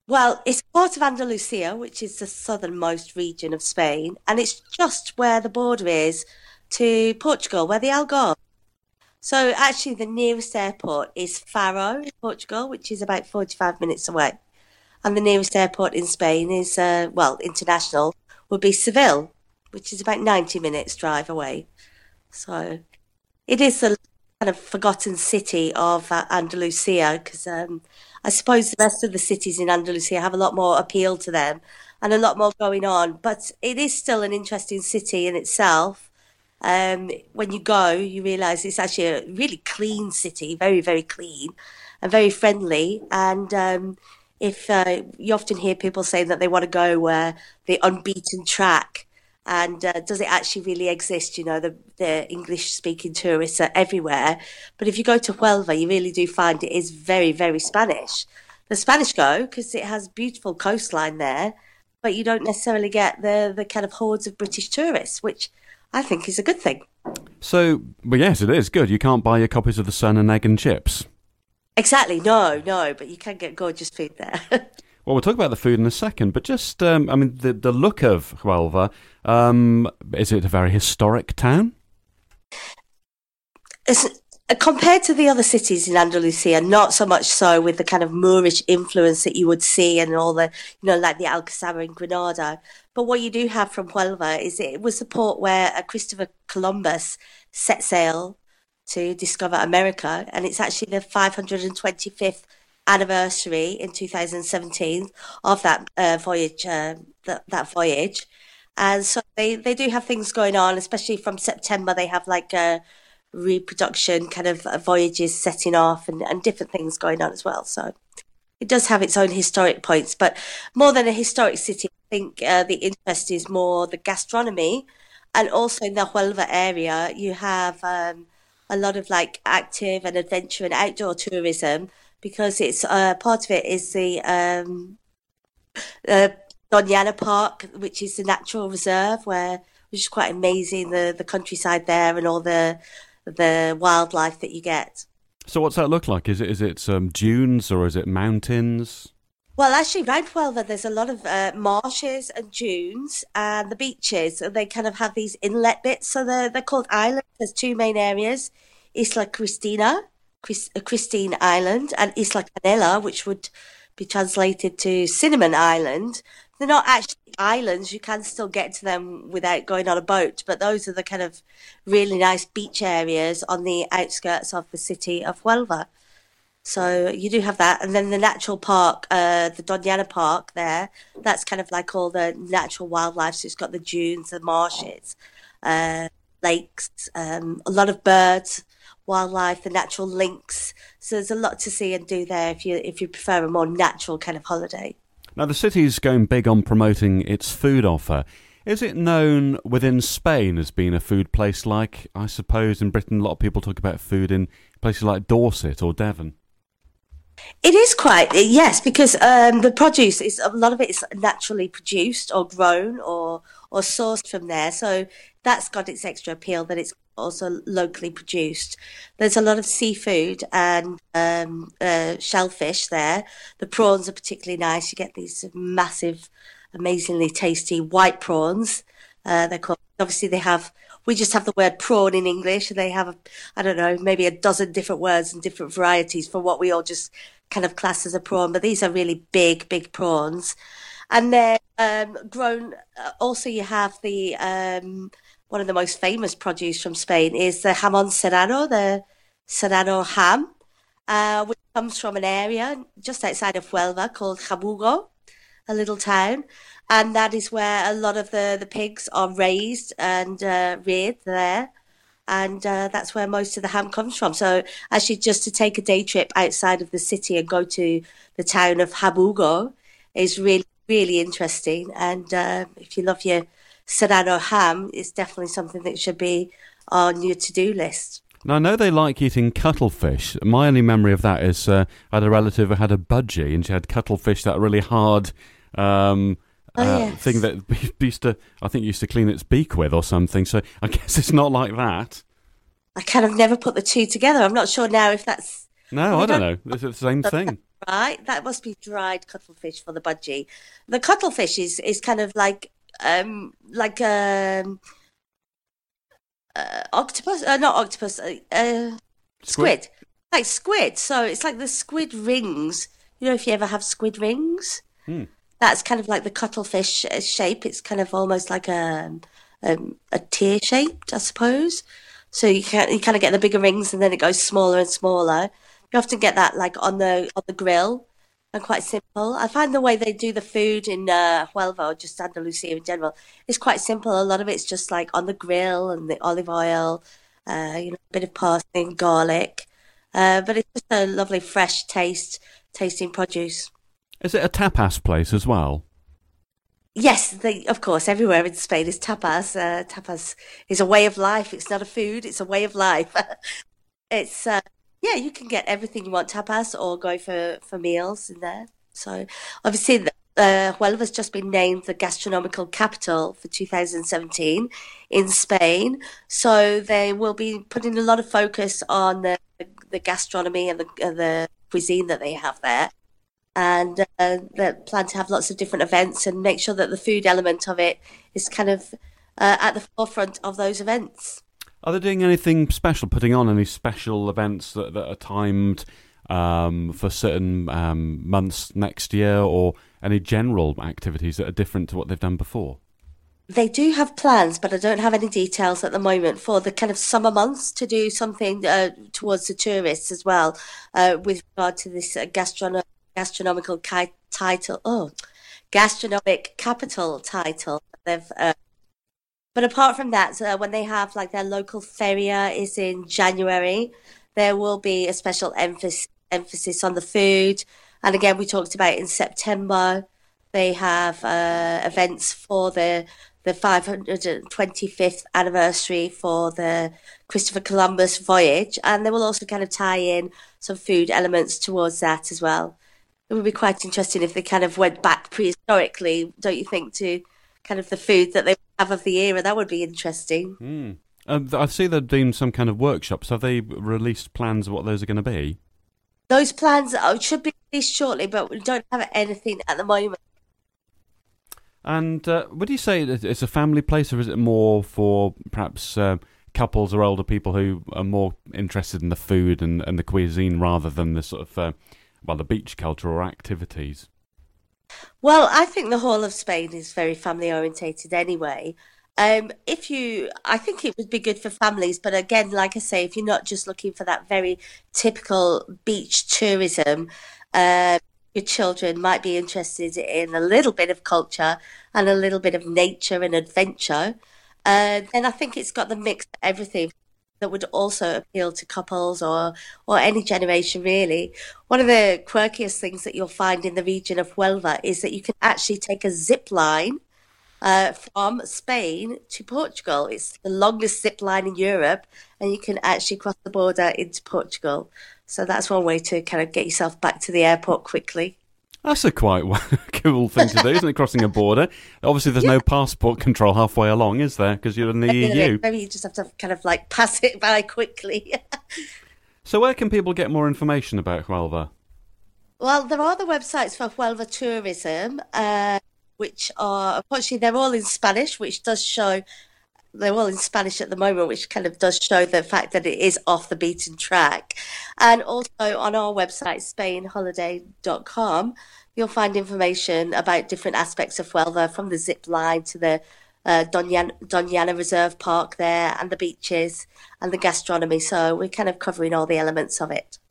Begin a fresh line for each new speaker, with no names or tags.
Well, it's part of Andalusia, which is the southernmost region of Spain, and it's just where the border is to Portugal, where the Algarve. So actually, the nearest airport is Faro in Portugal, which is about 45 minutes away. And the nearest airport in Spain is, well, international, would be Seville, which is about 90 minutes drive away. So it is the kind of forgotten city of Andalusia because I suppose the rest of the cities in Andalusia have a lot more appeal to them and a lot more going on. But it is still an interesting city in itself. When you go, you realize it's actually a really clean city, very, very clean and very friendly. And if you often hear people saying that they want to go where the unbeaten track, and does it actually really exist? You know, the English speaking tourists are everywhere. But if you go to Huelva, you really do find it is very, very Spanish. The Spanish go because it has beautiful coastline there, but you don't necessarily get the kind of hordes of British tourists, which I think is a good thing.
So, well, yes, it is good. You can't buy your copies of The Sun and Egg and Chips.
Exactly, no, but you can get gorgeous food there.
Well, we'll talk about the food in a second, but just, I mean, the look of Huelva, is it a very historic town?
It's, compared to the other cities in Andalusia, not so much so with the kind of Moorish influence that you would see and all the, like the Alcazaba in Granada. But what you do have from Huelva is it was the port where Christopher Columbus set sail to discover America, and it's actually the 525th anniversary in 2017 of that voyage. That voyage, and so they do have things going on, especially from September. They have like reproduction kind of voyages setting off and different things going on as well. So it does have its own historic points, but more than a historic city, I think the interest is more the gastronomy, and also in the Huelva area, you have a lot of like active and adventure and outdoor tourism because it's part of it is the Doñana Park, which is the natural reserve which is quite amazing, the countryside there and all the wildlife that you get.
So what's that look like? Is it dunes or is it mountains?
Well, actually, around Huelva, there's a lot of marshes and dunes and the beaches. And they kind of have these inlet bits. So they're called islands. There's two main areas, Isla Cristina, Christine Island, and Isla Canela, which would be translated to Cinnamon Island. They're not actually islands. You can still get to them without going on a boat. But those are the kind of really nice beach areas on the outskirts of the city of Huelva. So you do have that. And then the natural park, the Doñana Park there, that's kind of like all the natural wildlife. So it's got the dunes, the marshes, lakes, a lot of birds, wildlife, the natural links. So there's a lot to see and do there if you prefer a more natural kind of holiday.
Now, the city's going big on promoting its food offer. Is it known within Spain as being a food place like, I suppose, in Britain, a lot of people talk about food in places like Dorset or Devon?
It is quite, yes, because the produce is a lot of it is naturally produced or grown or sourced from there. So that's got its extra appeal that it's also locally produced. There's a lot of seafood and shellfish there. The prawns are particularly nice. You get these massive, amazingly tasty white prawns. They're called. Obviously, we just have the word prawn in English, and they have, I don't know, maybe a dozen different words and different varieties for what we all just kind of class as a prawn. But these are really big, big prawns. And they're grown. Also, you have the one of the most famous produce from Spain is the jamón serrano, the serrano ham, which comes from an area just outside of Huelva called Jabugo, a little town. And that is where a lot of the pigs are raised and reared there. And that's where most of the ham comes from. So actually just to take a day trip outside of the city and go to the town of Jabugo is really, really interesting. And if you love your Serrano ham, it's definitely something that should be on your to-do list.
Now, I know they like eating cuttlefish. My only memory of that is I had a relative who had a budgie and she had cuttlefish, that really hard...
Yes.
thing that used to clean its beak with or something. So I guess it's not like that.
I kind of never put the two together. I'm not sure now if that's...
No, I don't know. It's the same thing.
right? That must be dried cuttlefish for the budgie. The cuttlefish is kind of like octopus, not octopus,
Squid?
squid, like squid. So it's like the squid rings. You know, if you ever have squid rings,
Hmm.
that's kind of like the cuttlefish shape. It's kind of almost like a tear shaped, I suppose. So you kind of get the bigger rings, and then it goes smaller and smaller. You often get that like on the grill, and quite simple. I find the way they do the food in Huelva, or just Andalusia in general, is quite simple. A lot of it's just like on the grill and the olive oil, a bit of parsley and garlic. But it's just a lovely fresh tasting produce.
Is it a tapas place as well?
Yes, of course, everywhere in Spain is tapas. Tapas is a way of life. It's not a food, it's a way of life. It's yeah, you can get everything you want tapas or go for meals in there. So obviously, Huelva's just been named the gastronomical capital for 2017 in Spain. So they will be putting a lot of focus on the gastronomy and the cuisine that they have there. And they plan to have lots of different events and make sure that the food element of it is kind of at the forefront of those events.
Are they doing anything special, putting on any special events that are timed for certain months next year, or any general activities that are different to what they've done before?
They do have plans, but I don't have any details at the moment for the kind of summer months to do something towards the tourists as well, with regard to this gastronomical title. Oh, gastronomic capital title. They've But apart from that, when they have like their local feria is in January, there will be a special emphasis on the food. And again, we talked about in September, they have events for the 525th anniversary for the Christopher Columbus voyage, and they will also kind of tie in some food elements towards that as well. It would be quite interesting if they kind of went back prehistorically, don't you think, to kind of the food that they have of the era? That would be interesting.
Mm. I see they're doing some kind of workshops. Have they released plans of what those are going to be?
Those plans should be released shortly, but we don't have anything at the moment.
And would you say that it's a family place, or is it more for perhaps couples or older people who are more interested in the food and the cuisine rather than the sort of, the beach culture or activities?
Well, I think the whole of Spain is very family orientated anyway. I think it would be good for families, but again, like I say, if you're not just looking for that very typical beach tourism, your children might be interested in a little bit of culture and a little bit of nature and adventure. Then I think it's got the mix of everything that would also appeal to couples or any generation really. One of the quirkiest things that you'll find in the region of Huelva is that you can actually take a zip line from Spain to Portugal. It's the longest zip line in Europe, and you can actually cross the border into Portugal. So that's one way to kind of get yourself back to the airport quickly.
That's a quite cool thing to do, isn't it? Crossing a border. Obviously, there's no passport control halfway along, is there? Because you're in the EU.
Maybe you just have to kind of like pass it by quickly.
So where can people get more information about Huelva?
Well, there are the websites for Huelva Tourism, which are, unfortunately, they're all in Spanish, which does show, they're all in Spanish at the moment, which kind of does show the fact that it is off the beaten track. And also on our website, spainholiday.com, you'll find information about different aspects of Huelva, from the zip line to the Doñana Reserve Park there, and the beaches and the gastronomy. So we're kind of covering all the elements of it.